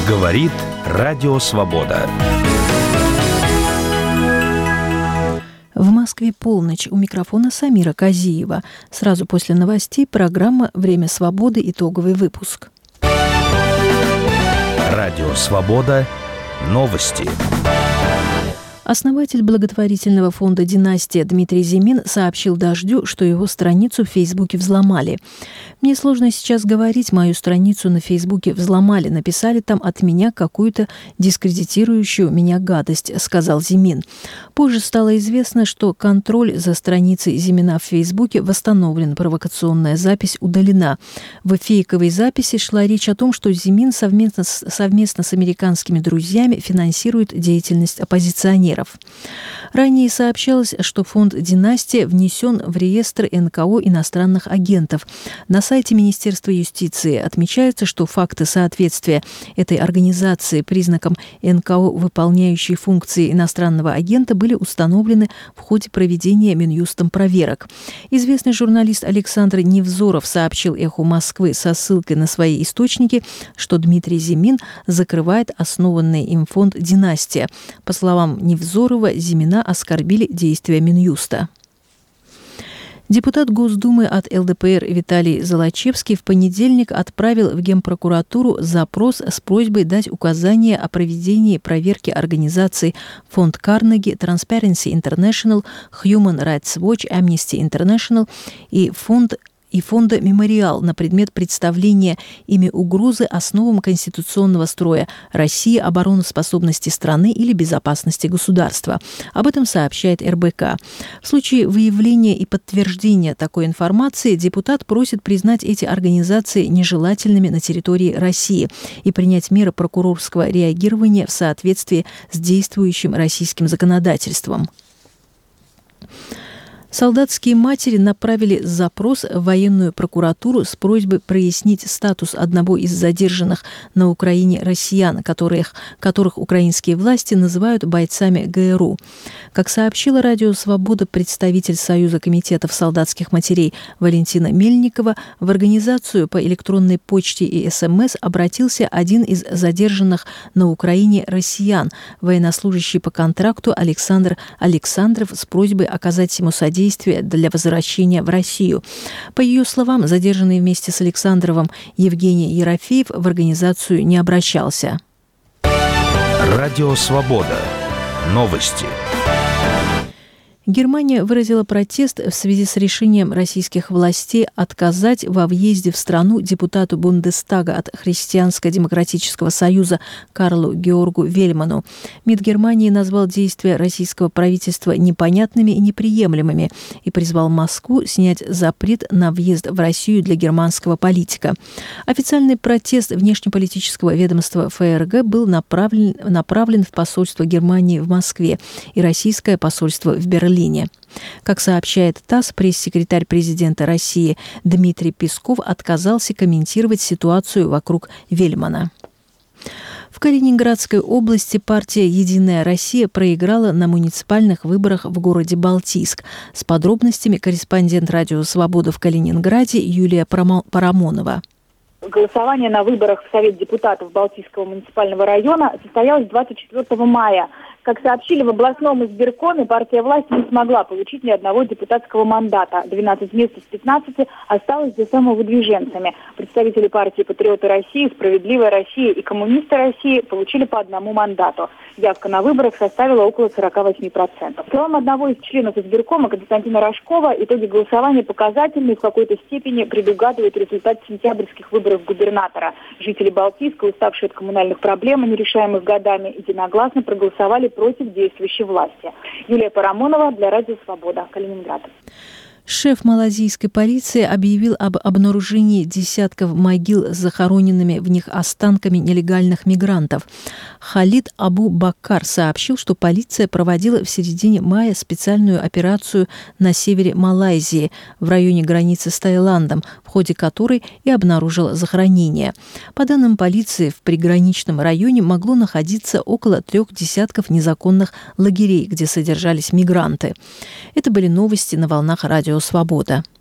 Говорит Радио Свобода. В Москве полночь. У микрофона Самира Казиева. Сразу после новостей программа «Время свободы». Итоговый выпуск. Радио Свобода. Новости. Основатель благотворительного фонда «Династия» Дмитрий Зимин сообщил «Дождю», что его страницу в Фейсбуке взломали. «Мне сложно сейчас говорить, мою страницу на Фейсбуке взломали. Написали там от меня какую-то дискредитирующую меня гадость», — сказал Зимин. Позже стало известно, что контроль за страницей Зимина в Фейсбуке восстановлен, провокационная запись удалена. В фейковой записи шла речь о том, что Зимин совместно с американскими друзьями финансирует деятельность оппозиционеров. Ранее сообщалось, что фонд «Династия» внесен в реестр НКО иностранных агентов. На сайте Министерства юстиции отмечается, что факты соответствия этой организации признакам НКО, выполняющей функции иностранного агента, были установлены в ходе проведения Минюстом проверок. Известный журналист Александр Невзоров сообщил «Эху Москвы» со ссылкой на свои источники, что Дмитрий Зимин закрывает основанный им фонд «Династия». По словам Невзорова, Зимина оскорбили действия Минюста. Депутат Госдумы от ЛДПР Виталий Золочевский в понедельник отправил в Генпрокуратуру запрос с просьбой дать указания о проведении проверки организаций Фонд Карнеги, Transparency International, Human Rights Watch, Amnesty International и фонда «Мемориал» на предмет представления ими угрозы основам конституционного строя России, обороноспособности страны или безопасности государства. Об этом сообщает РБК. В случае выявления и подтверждения такой информации депутат просит признать эти организации нежелательными на территории России и принять меры прокурорского реагирования в соответствии с действующим российским законодательством. Солдатские матери направили запрос в военную прокуратуру с просьбой прояснить статус одного из задержанных на Украине россиян, которых украинские власти называют бойцами ГРУ. Как сообщила Радио Свобода представитель Союза комитетов солдатских матерей Валентина Мельникова, в организацию по электронной почте и СМС обратился один из задержанных на Украине россиян, военнослужащий по контракту Александр Александров, с просьбой оказать ему содействие для возвращения в Россию. По ее словам, задержанный вместе с Александровым Евгений Ерофеев в организацию не обращался. Радио Свобода. Новости. Германия выразила протест в связи с решением российских властей отказать во въезде в страну депутату Бундестага от Христианско-демократического союза Карлу Георгу Вельману. МИД Германии назвал действия российского правительства непонятными и неприемлемыми и призвал Москву снять запрет на въезд в Россию для германского политика. Официальный протест внешнеполитического ведомства ФРГ был направлен в посольство Германии в Москве и российское посольство в Берлине. Как сообщает ТАСС, пресс-секретарь президента России Дмитрий Песков отказался комментировать ситуацию вокруг Вельмана. В Калининградской области партия «Единая Россия» проиграла на муниципальных выборах в городе Балтийск. С подробностями корреспондент Радио Свобода в Калининграде Юлия Парамонова. Голосование на выборах в Совет депутатов Балтийского муниципального района состоялось 24 мая. Как сообщили в областном избиркоме, партия власти не смогла получить ни одного депутатского мандата. 12 мест из 15 осталось за самовыдвиженцами. Представители партии «Патриоты России», «Справедливая Россия» и «Коммунисты России» получили по одному мандату. Явка на выборах составила около 48%. В словам одного из членов избиркома Константина Рожкова, итоги голосования показательны и в какой-то степени предугадывают результат сентябрьских выборов губернатора. Жители Балтийска, уставшие от коммунальных проблем, нерешаемых годами, единогласно проголосовали против действующей власти. Юлия Парамонова для Радио Свобода, Калининград. Шеф малазийской полиции объявил об обнаружении десятков могил с захороненными в них останками нелегальных мигрантов. Халид Абу-Бакар сообщил, что полиция проводила в середине мая специальную операцию на севере Малайзии, в районе границы с Таиландом, в ходе которой и обнаружила захоронение. По данным полиции, в приграничном районе могло находиться около 3 десятков незаконных лагерей, где содержались мигранты. Это были новости на волнах Радио Свобода.